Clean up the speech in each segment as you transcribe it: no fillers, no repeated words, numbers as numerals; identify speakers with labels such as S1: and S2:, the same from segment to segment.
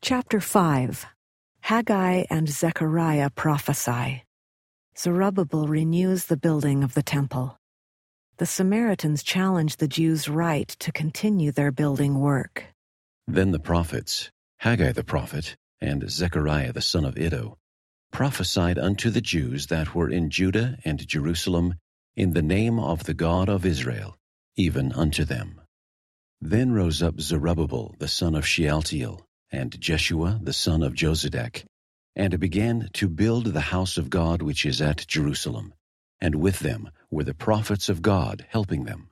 S1: Chapter 5. Haggai and Zechariah prophesy. Zerubbabel renews the building of the temple. The Samaritans challenge the Jews' right to continue their building work.
S2: Then the prophets, Haggai the prophet, and Zechariah the son of Iddo, prophesied unto the Jews that were in Judah and Jerusalem in the name of the God of Israel, even unto them. Then rose up Zerubbabel the son of Shealtiel, and Jeshua the son of Jozadak, and began to build the house of God which is at Jerusalem, and with them were the prophets of God helping them.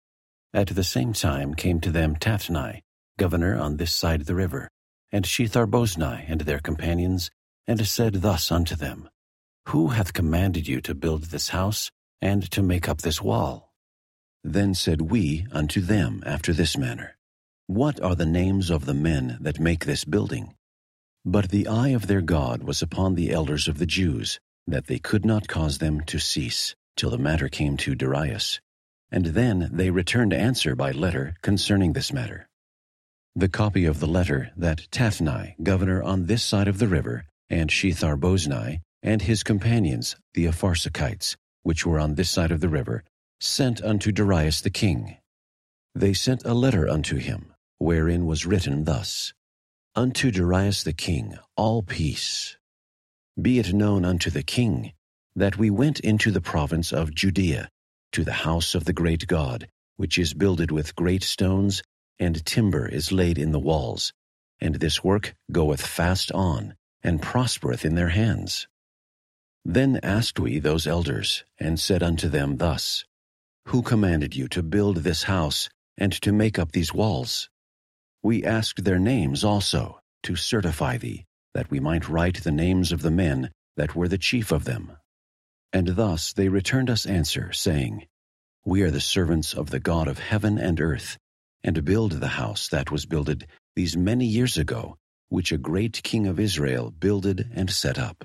S2: At the same time came to them Tatnai, governor on this side the river, and Shethar-boznai and their companions, and said thus unto them, Who hath commanded you to build this house, and to make up this wall? Then said we unto them after this manner, What are the names of the men that make this building? But the eye of their God was upon the elders of the Jews, that they could not cause them to cease, till the matter came to Darius. And then they returned answer by letter concerning this matter. The copy of the letter that Tatnai, governor on this side of the river, and Shethar-boznai, and his companions, the Apharsachites, which were on this side of the river, sent unto Darius the king. They sent a letter unto him, wherein was written thus, Unto Darius the king, all peace. Be it known unto the king, that we went into the province of Judea, to the house of the great God, which is builded with great stones, and timber is laid in the walls, and this work goeth fast on, and prospereth in their hands. Then asked we those elders, and said unto them thus, Who commanded you to build this house, and to make up these walls? We asked their names also, to certify thee, that we might write the names of the men that were the chief of them. And thus they returned us answer, saying, We are the servants of the God of heaven and earth, and build the house that was builded these many years ago, which a great king of Israel builded and set up.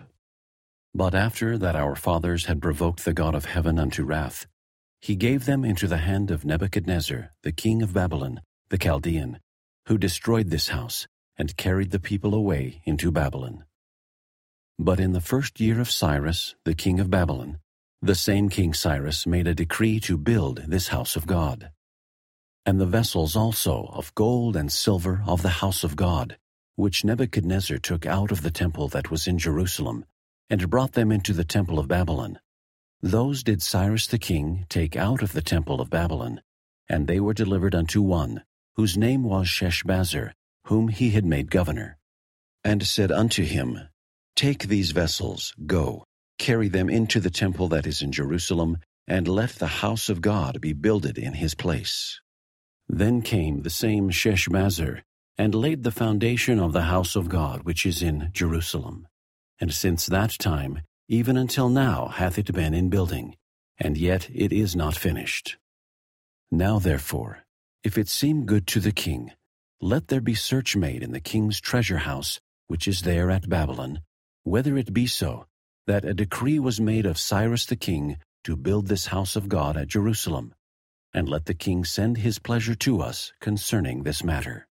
S2: But after that our fathers had provoked the God of heaven unto wrath, he gave them into the hand of Nebuchadnezzar, the king of Babylon, the Chaldean, who destroyed this house, and carried the people away into Babylon. But in the first year of Cyrus, the king of Babylon, the same King Cyrus made a decree to build this house of God. And the vessels also of gold and silver of the house of God, which Nebuchadnezzar took out of the temple that was in Jerusalem, and brought them into the temple of Babylon, those did Cyrus the king take out of the temple of Babylon, and they were delivered unto one, whose name was Sheshbazzar, whom he had made governor, and said unto him, Take these vessels, go, carry them into the temple that is in Jerusalem, and let the house of God be builded in his place. Then came the same Sheshbazzar, and laid the foundation of the house of God which is in Jerusalem. And since that time, even until now hath it been in building, and yet it is not finished. Now therefore, if it seem good to the king, let there be search made in the king's treasure house, which is there at Babylon, whether it be so, that a decree was made of Cyrus the king to build this house of God at Jerusalem, and let the king send his pleasure to us concerning this matter.